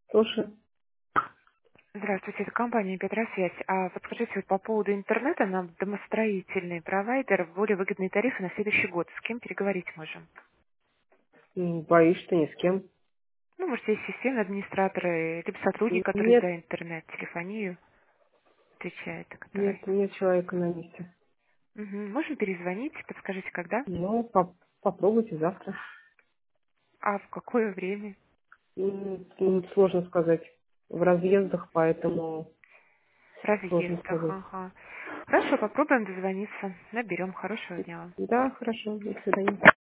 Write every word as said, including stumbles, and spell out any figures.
Слушай, Здравствуйте, это компания Петросвязь. А подскажите, вот по поводу интернета нам домостроительный провайдер более выгодные тарифы на следующий год. С кем переговорить можем? м, боюсь, что ни с кем. Ну, может, есть системные администраторы, либо сотрудник, который Нет, за интернет, телефонию отвечает, который... нет, нет человека на месте. Мгм. Можем перезвонить, подскажите, когда? Ну, поп- попробуйте завтра. А в какое время? М, м, Сложно сказать. В разъездах, поэтому В сложно разъездах, сказать. ага. Хорошо, попробуем дозвониться. Наберем. Хорошего дня вам. Да, хорошо, до свидания.